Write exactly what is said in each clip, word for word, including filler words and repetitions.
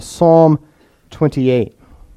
Psalm twenty-eight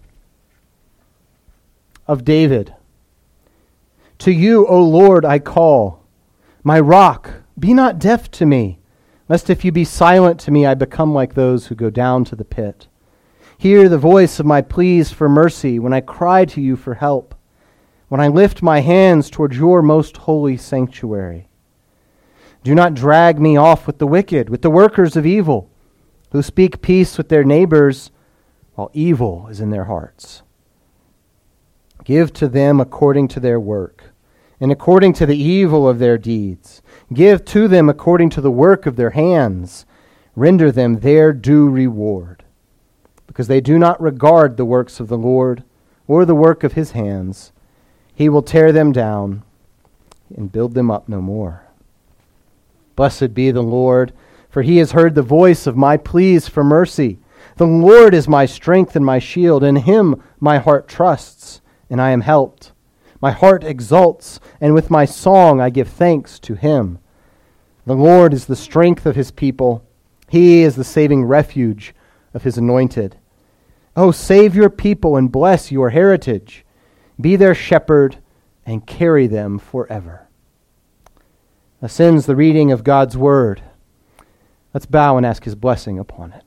of David. To you, O Lord, I call, my rock, be not deaf to me, lest if you be silent to me, I become like those who go down to the pit. Hear the voice of my pleas for mercy when I cry to you for help, when I lift my hands toward your most holy sanctuary. Do not drag me off with the wicked, with the workers of evil, who speak peace with their neighbors while evil is in their hearts. Give to them according to their work, and according to the evil of their deeds. Give to them according to the work of their hands. Render them their due reward. Because they do not regard the works of the Lord, or the work of his hands, he will tear them down and build them up no more. Blessed be the Lord, for he has heard the voice of my pleas for mercy. The Lord is my strength and my shield. In him my heart trusts, and I am helped. My heart exults, and with my song I give thanks to him. The Lord is the strength of his people. He is the saving refuge of his anointed. Oh, save your people and bless your heritage. Be their shepherd and carry them forever. Thus ends the reading of God's word. Let's bow and ask his blessing upon it.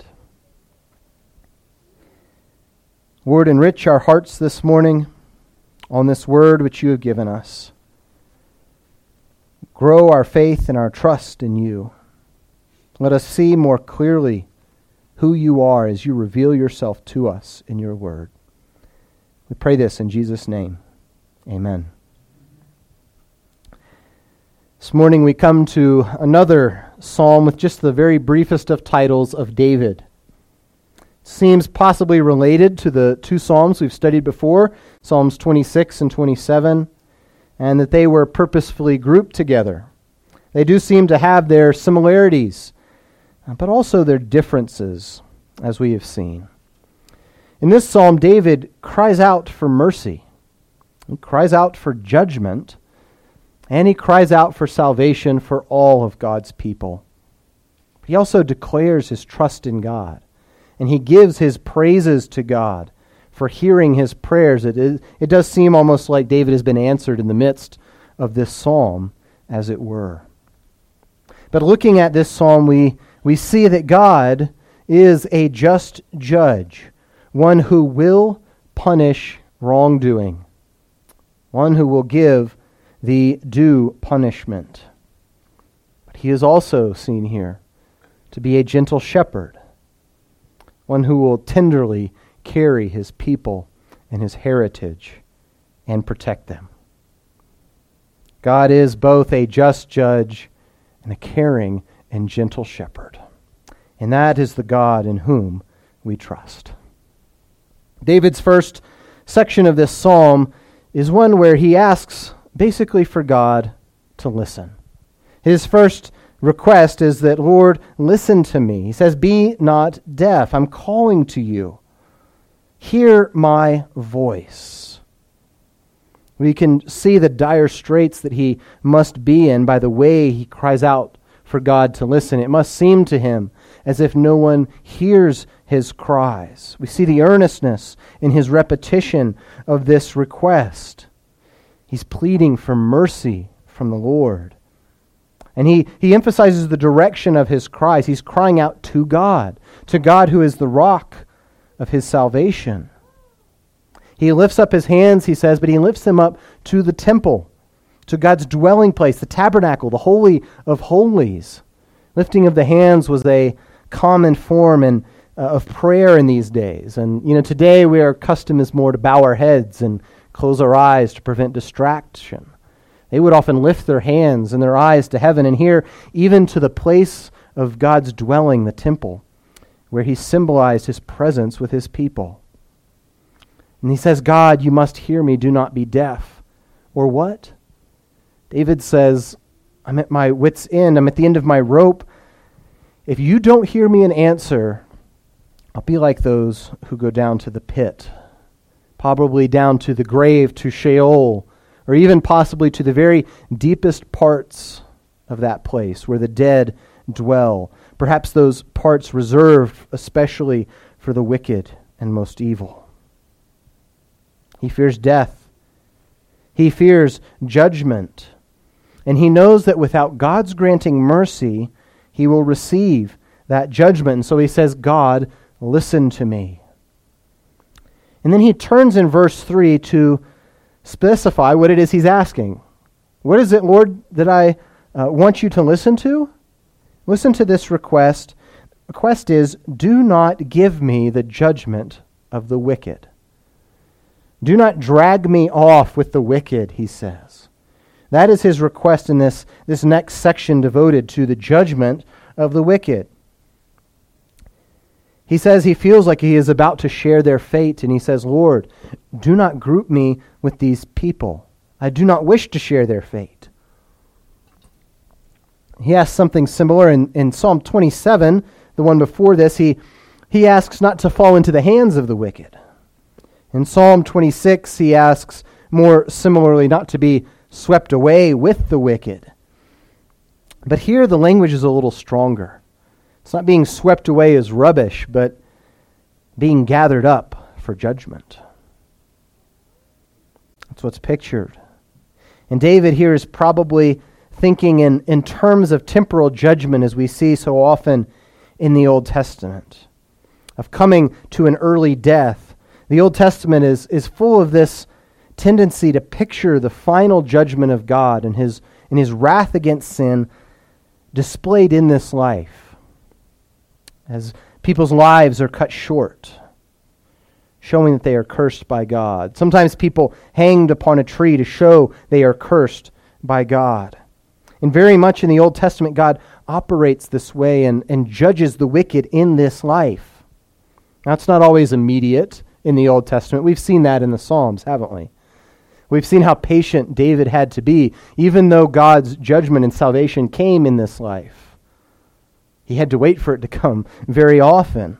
Lord, enrich our hearts this morning on this word which you have given us. Grow our faith and our trust in you. Let us see more clearly who you are as you reveal yourself to us in your word. We pray this in Jesus' name. Amen. This morning we come to another psalm with just the very briefest of titles of David. It seems possibly related to the two psalms we've studied before, Psalms twenty-six and twenty-seven, and that they were purposefully grouped together. They do seem to have their similarities, but also their differences, as we have seen. In this psalm, David cries out for mercy. He cries out for judgment, and he cries out for salvation for all of God's people. He also declares his trust in God, and he gives his praises to God for hearing his prayers. It is, it does seem almost like David has been answered in the midst of this psalm, as it were. But looking at this psalm, we, we see that God is a just judge, one who will punish wrongdoing, one who will give the due punishment. But he is also seen here to be a gentle shepherd, one who will tenderly carry his people and his heritage and protect them. God is both a just judge and a caring and gentle shepherd. And that is the God in whom we trust. David's first section of this psalm is one where he asks basically for God to listen. His first request is that, Lord, listen to me. He says, be not deaf. I'm calling to you. Hear my voice. We can see the dire straits that he must be in by the way he cries out for God to listen. It must seem to him as if no one hears his cries. We see the earnestness in his repetition of this request. He's pleading for mercy from the Lord. And he, he emphasizes the direction of his cries. He's crying out to God, to God who is the rock of his salvation. He lifts up his hands, he says, but he lifts them up to the temple, to God's dwelling place, the tabernacle, the Holy of Holies. Lifting of the hands was a common form and uh, of prayer in these days. And, you know, today we are accustomed is more to bow our heads and close our eyes to prevent distraction. They would often lift their hands and their eyes to heaven, and here, even to the place of God's dwelling, the temple, where he symbolized his presence with his people. And he says, God, you must hear me, do not be deaf. Or what? David says, I'm at my wit's end, I'm at the end of my rope. If you don't hear me and answer, I'll be like those who go down to the pit, probably down to the grave, to Sheol, or even possibly to the very deepest parts of that place where the dead dwell. Perhaps those parts reserved especially for the wicked and most evil. He fears death. He fears judgment. And he knows that without God's granting mercy, he will receive that judgment. And so he says, God, listen to me. And then he turns in verse three to specify what it is he's asking. What is it, Lord, that I uh, want you to listen to? Listen to this request. The request is, do not give me the judgment of the wicked. Do not drag me off with the wicked, he says. That is his request in this, this next section devoted to the judgment of the wicked. He says he feels like he is about to share their fate, and he says, Lord, do not group me with these people. I do not wish to share their fate. He asks something similar in, in Psalm twenty-seven, the one before this. He, he asks not to fall into the hands of the wicked. In Psalm twenty-six, he asks more similarly not to be swept away with the wicked. But here the language is a little stronger. It's not being swept away as rubbish, but being gathered up for judgment. That's what's pictured. And David here is probably thinking in, in terms of temporal judgment, as we see so often in the Old Testament, of coming to an early death. The Old Testament is, is full of this tendency to picture the final judgment of God and his, and his wrath against sin displayed in this life, as people's lives are cut short, showing that they are cursed by God. Sometimes people hanged upon a tree to show they are cursed by God. And very much in the Old Testament, God operates this way and, and judges the wicked in this life. That's not always immediate in the Old Testament. We've seen that in the Psalms, haven't we? We've seen how patient David had to be, even though God's judgment and salvation came in this life. He had to wait for it to come very often.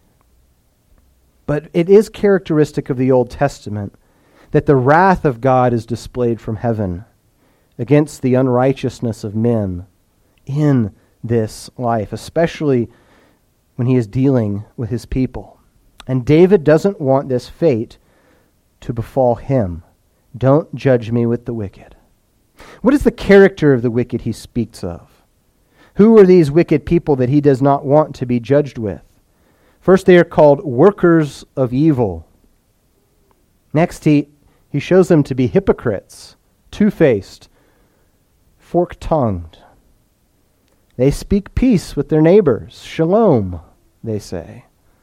But it is characteristic of the Old Testament that the wrath of God is displayed from heaven against the unrighteousness of men in this life, especially when he is dealing with his people. And David doesn't want this fate to befall him. Don't judge me with the wicked. What is the character of the wicked he speaks of? Who are these wicked people that he does not want to be judged with? First, they are called workers of evil. Next, he, he shows them to be hypocrites, two-faced, fork-tongued. They speak peace with their neighbors. Shalom, they say.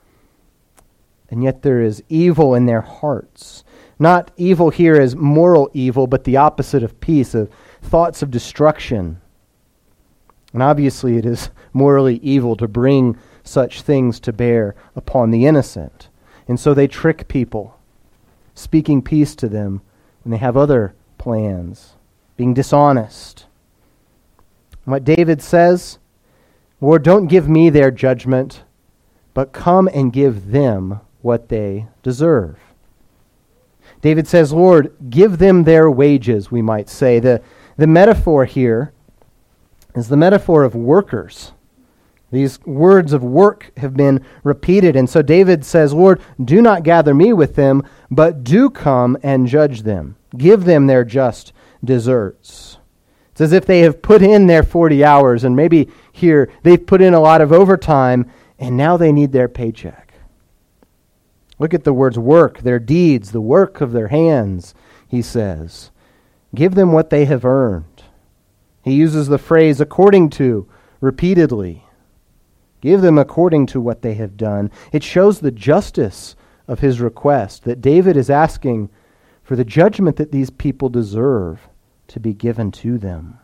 And yet there is evil in their hearts. Not evil here as moral evil, but the opposite of peace, of thoughts of destruction. And obviously it is morally evil to bring such things to bear upon the innocent. And so they trick people, speaking peace to them when they have other plans, being dishonest. And what David says, Lord, don't give me their judgment, but come and give them what they deserve. David says, Lord, give them their wages, we might say. The, the metaphor here is the metaphor of workers. These words of work have been repeated. And so David says, Lord, do not gather me with them, but do come and judge them. Give them their just deserts. It's as if they have put in their forty hours, and maybe here they've put in a lot of overtime, and now they need their paycheck. Look at the words work, their deeds, the work of their hands, he says. Give them what they have earned. He uses the phrase according to repeatedly. Give them according to what they have done. It shows the justice of his request, that David is asking for the judgment that these people deserve to be given to them.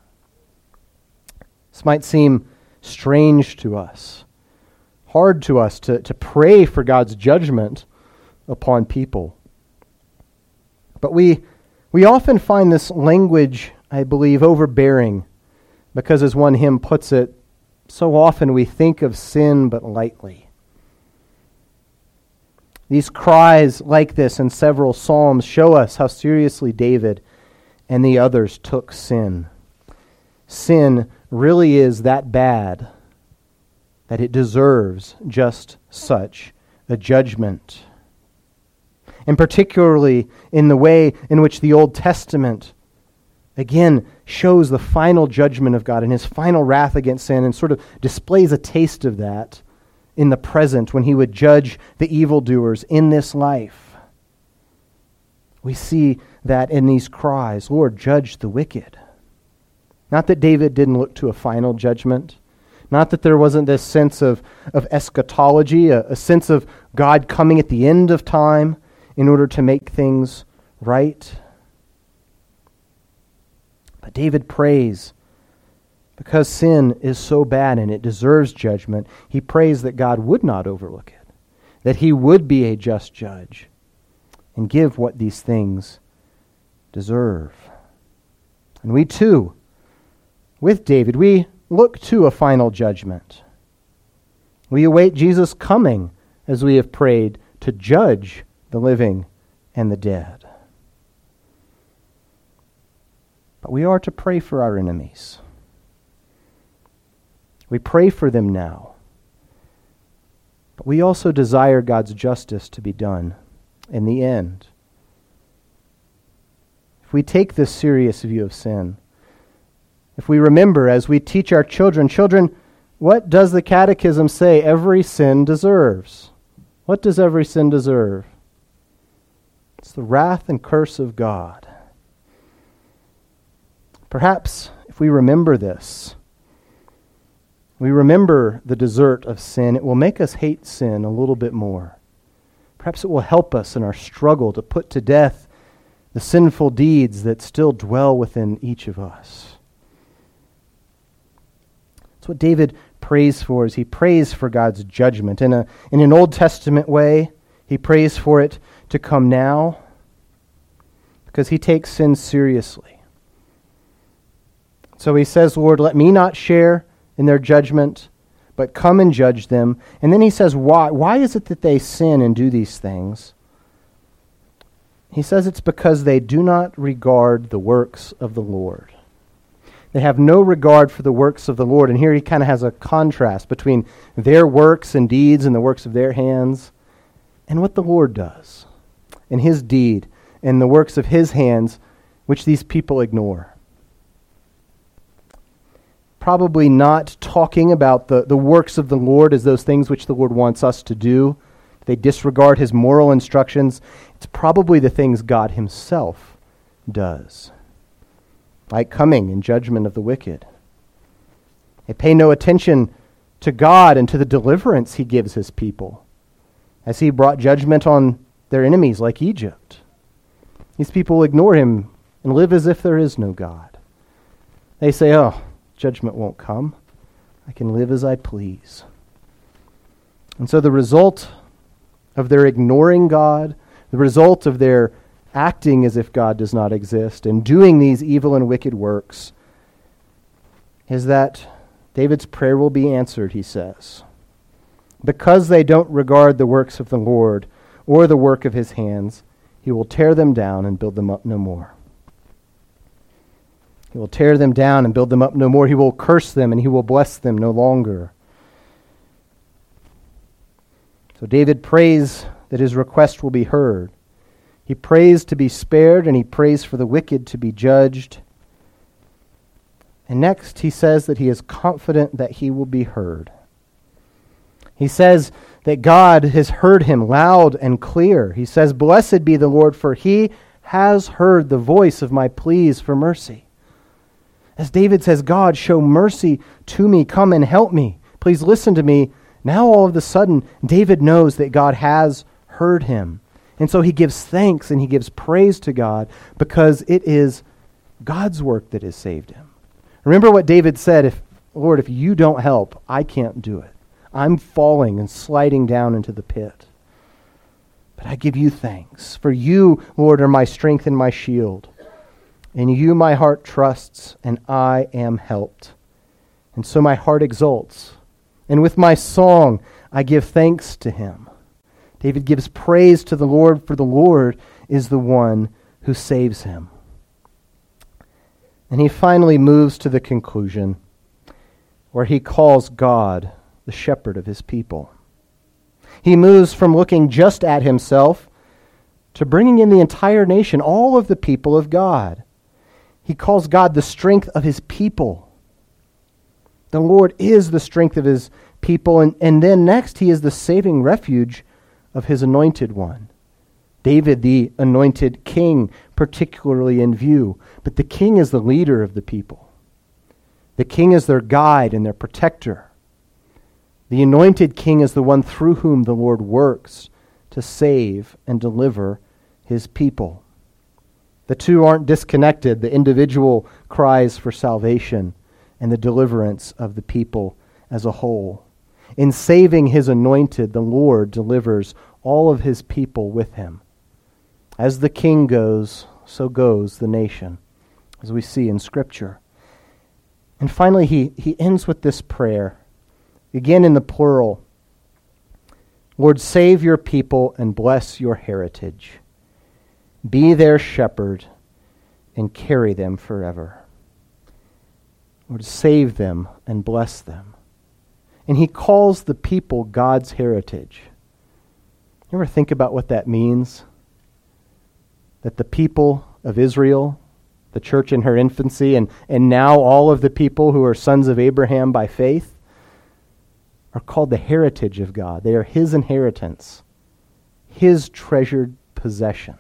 This might seem strange to us, hard to us to, to pray for God's judgment upon people. But we we often find this language, I believe, overbearing, because as one hymn puts it, so often we think of sin but lightly. These cries like this in several psalms show us how seriously David and the others took sin. Sin really is that bad that it deserves just such a a judgment. And particularly in the way in which the Old Testament, again, shows the final judgment of God and his final wrath against sin, and sort of displays a taste of that in the present when he would judge the evildoers in this life. We see that in these cries, Lord, judge the wicked. Not that David didn't look to a final judgment. Not that there wasn't this sense of, of eschatology, a, a sense of God coming at the end of time in order to make things right. But David prays because sin is so bad and it deserves judgment. He prays that God would not overlook it, that he would be a just judge and give what these things deserve. And we too, with David, we look to a final judgment. We await Jesus' coming, as we have prayed, to judge the living and the dead. But we are to pray for our enemies. We pray for them now. But we also desire God's justice to be done in the end. If we take this serious view of sin, if we remember as we teach our children, children, what does the Catechism say every sin deserves? What does every sin deserve? It's the wrath and curse of God. Perhaps if we remember this, we remember the desert of sin, it will make us hate sin a little bit more. Perhaps it will help us in our struggle to put to death the sinful deeds that still dwell within each of us. That's what David prays for, is he prays for God's judgment. In a in an Old Testament way, he prays for it to come now because he takes sin seriously. So he says, Lord, let me not share in their judgment, but come and judge them. And then he says, why? Why is it that they sin and do these things? He says it's because they do not regard the works of the Lord. They have no regard for the works of the Lord. And here he kind of has a contrast between their works and deeds and the works of their hands and what the Lord does and his deed and the works of his hands, which these people ignore. Probably not talking about the, the works of the Lord as those things which the Lord wants us to do. They disregard his moral instructions. It's probably the things God himself does, like coming in judgment of the wicked. They pay no attention to God and to the deliverance he gives his people, as he brought judgment on their enemies like Egypt. These people ignore him and live as if there is no God. They say, oh, judgment won't come. I can live as I please. And so the result of their ignoring God, the result of their acting as if God does not exist and doing these evil and wicked works is that David's prayer will be answered, he says. Because they don't regard the works of the Lord or the work of his hands, he will tear them down and build them up no more. He will tear them down and build them up no more. He will curse them and he will bless them no longer. So David prays that his request will be heard. He prays to be spared, and he prays for the wicked to be judged. And next, he says that he is confident that he will be heard. He says that God has heard him loud and clear. He says, "Blessed be the Lord, for he has heard the voice of my pleas for mercy." As David says, God, show mercy to me. Come and help me. Please listen to me. Now all of a sudden, David knows that God has heard him. And so he gives thanks and he gives praise to God because it is God's work that has saved him. Remember what David said, if Lord, if you don't help, I can't do it. I'm falling and sliding down into the pit. But I give you thanks. For you, Lord, are my strength and my shield. In you my heart trusts, and I am helped. And so my heart exults. And with my song, I give thanks to him. David gives praise to the Lord, for the Lord is the one who saves him. And he finally moves to the conclusion where he calls God the shepherd of his people. He moves from looking just at himself to bringing in the entire nation, all of the people of God. He calls God the strength of his people. The Lord is the strength of his people. And, and then next, he is the saving refuge of his anointed one. David, the anointed king, particularly in view. But the king is the leader of the people. The king is their guide and their protector. The anointed king is the one through whom the Lord works to save and deliver his people. The two aren't disconnected, the individual cries for salvation and the deliverance of the people as a whole. In saving his anointed, the Lord delivers all of his people with him. As the king goes, so goes the nation, as we see in Scripture. And finally, he, he ends with this prayer, again in the plural. Lord, save your people and bless your heritage. Be their shepherd and carry them forever. Lord, save them and bless them. And he calls the people God's heritage. You ever think about what that means? That the people of Israel, the church in her infancy, and, and now all of the people who are sons of Abraham by faith, are called the heritage of God. They are his inheritance, his treasured possession.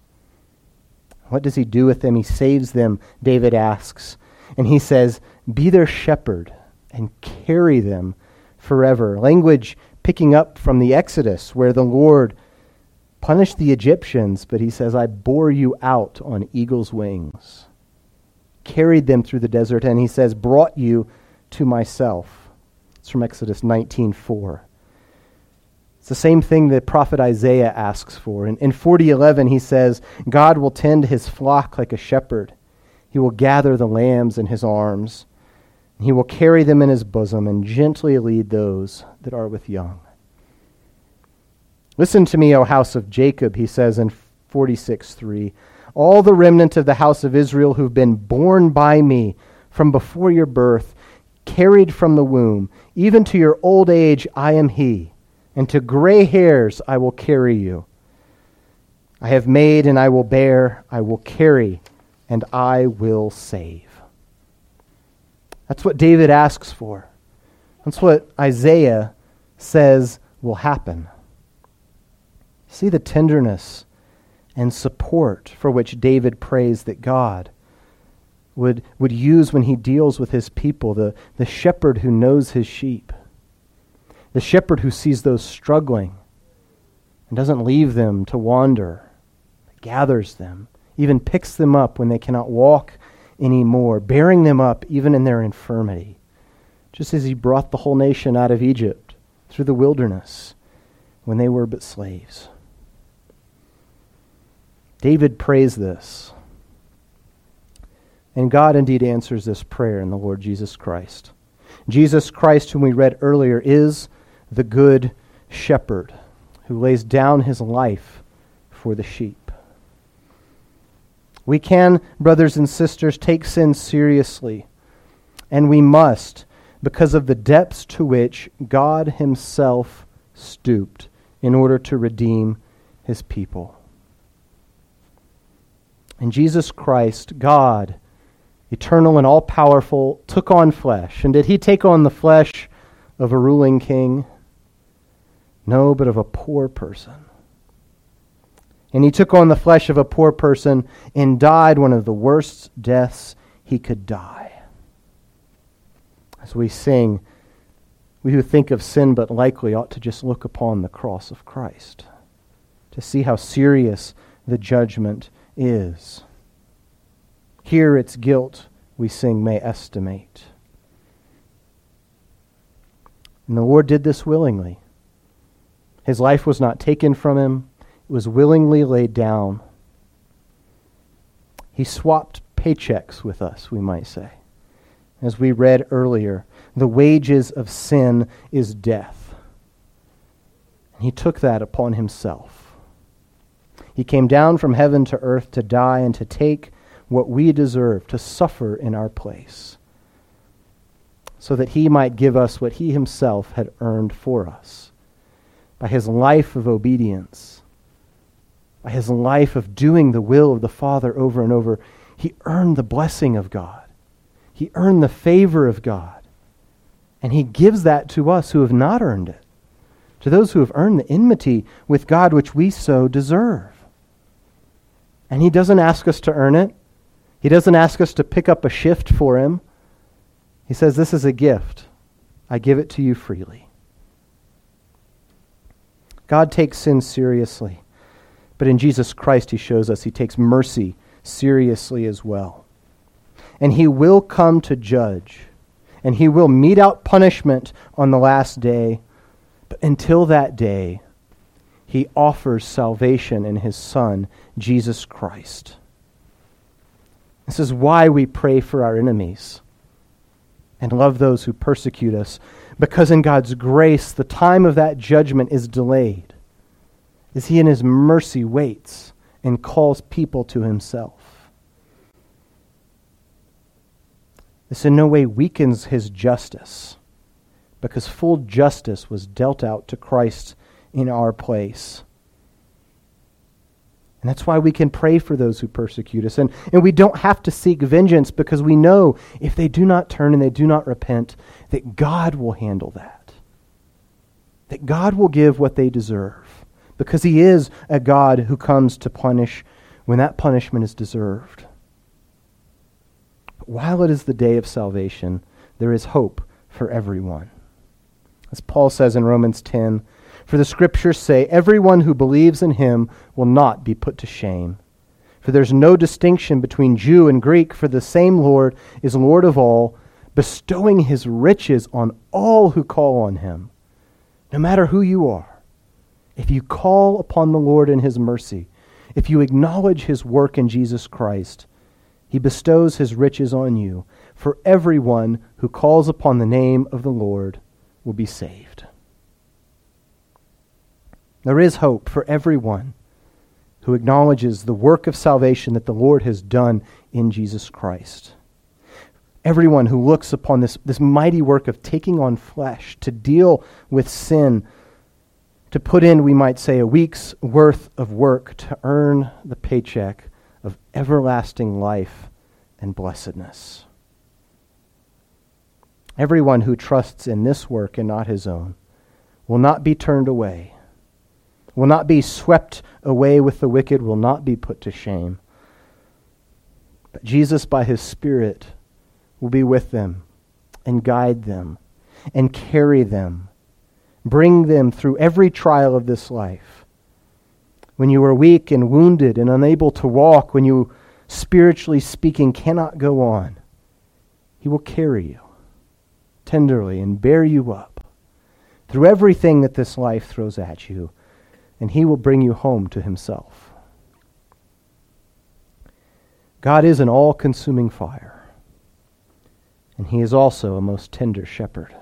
What does he do with them? He saves them, David asks. And he says, be their shepherd and carry them forever. Language picking up from the Exodus, where the Lord punished the Egyptians, but he says, I bore you out on eagle's wings. Carried them through the desert, and he says, brought you to myself. It's from Exodus nineteen four. It's the same thing that prophet Isaiah asks for. In, in forty eleven, he says, God will tend his flock like a shepherd. He will gather the lambs in his arms. And he will carry them in his bosom and gently lead those that are with young. Listen to me, O house of Jacob, he says in forty-six three. All the remnant of the house of Israel who've been born by me from before your birth, carried from the womb, even to your old age I am he, and to gray hairs I will carry you. I have made and I will bear, I will carry, and I will save. That's what David asks for. That's what Isaiah says will happen. See the tenderness and support for which David prays that God would, would use when he deals with his people, the, the shepherd who knows his sheep, the shepherd who sees those struggling and doesn't leave them to wander, but gathers them, even picks them up when they cannot walk anymore, bearing them up even in their infirmity, just as he brought the whole nation out of Egypt through the wilderness when they were but slaves. David prays this, and God indeed answers this prayer in the Lord Jesus Christ. Jesus Christ, whom we read earlier, is the good shepherd who lays down his life for the sheep. We can, brothers and sisters, take sin seriously, and we must, because of the depths to which God himself stooped in order to redeem his people. And Jesus Christ, God, eternal and all-powerful, took on flesh. And did he take on the flesh of a ruling king? No, but of a poor person. And he took on the flesh of a poor person and died one of the worst deaths he could die. As we sing, we who think of sin but lightly ought to just look upon the cross of Christ to see how serious the judgment is. Here its guilt, we sing, may estimate. And the Lord did this willingly. His life was not taken from him. It was willingly laid down. He swapped paychecks with us, we might say. As we read earlier, the wages of sin is death. And he took that upon himself. He came down from heaven to earth to die and to take what we deserve, to suffer in our place, so that he might give us what he himself had earned for us, by his life of obedience, by his life of doing the will of the Father over and over, he earned the blessing of God. He earned the favor of God. And he gives that to us who have not earned it, to those who have earned the enmity with God which we so deserve. And he doesn't ask us to earn it. He doesn't ask us to pick up a shift for him. He says, this is a gift. I give it to you freely. God takes sin seriously, but in Jesus Christ he shows us he takes mercy seriously as well. And he will come to judge, and he will mete out punishment on the last day. But until that day, he offers salvation in his Son, Jesus Christ. This is why we pray for our enemies and love those who persecute us, because in God's grace, the time of that judgment is delayed, as he in his mercy waits and calls people to himself. This in no way weakens his justice, because full justice was dealt out to Christ in our place. And that's why we can pray for those who persecute us. And, and we don't have to seek vengeance, because we know if they do not turn and they do not repent, that God will handle that. That God will give what they deserve, because he is a God who comes to punish when that punishment is deserved. But while it is the day of salvation, there is hope for everyone. As Paul says in Romans ten, for the scriptures say, everyone who believes in him will not be put to shame. For there's no distinction between Jew and Greek, for the same Lord is Lord of all, bestowing his riches on all who call on him. No matter who you are, if you call upon the Lord in his mercy, if you acknowledge his work in Jesus Christ, he bestows his riches on you. For everyone who calls upon the name of the Lord will be saved. There is hope for everyone who acknowledges the work of salvation that the Lord has done in Jesus Christ. Everyone who looks upon this, this mighty work of taking on flesh to deal with sin, to put in, we might say, a week's worth of work to earn the paycheck of everlasting life and blessedness. Everyone who trusts in this work and not his own will not be turned away, will not be swept away with the wicked, will not be put to shame. But Jesus, by his Spirit, will be with them and guide them and carry them, bring them through every trial of this life. When you are weak and wounded and unable to walk, when you, spiritually speaking, cannot go on, he will carry you tenderly and bear you up through everything that this life throws at you, and he will bring you home to himself. God is an all-consuming fire, and he is also a most tender shepherd.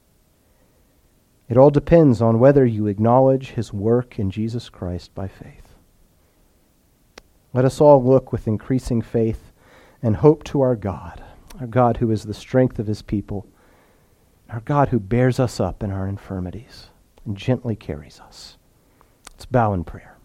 It all depends on whether you acknowledge his work in Jesus Christ by faith. Let us all look with increasing faith and hope to our God, our God who is the strength of his people, our God who bears us up in our infirmities and gently carries us. Let's bow in prayer.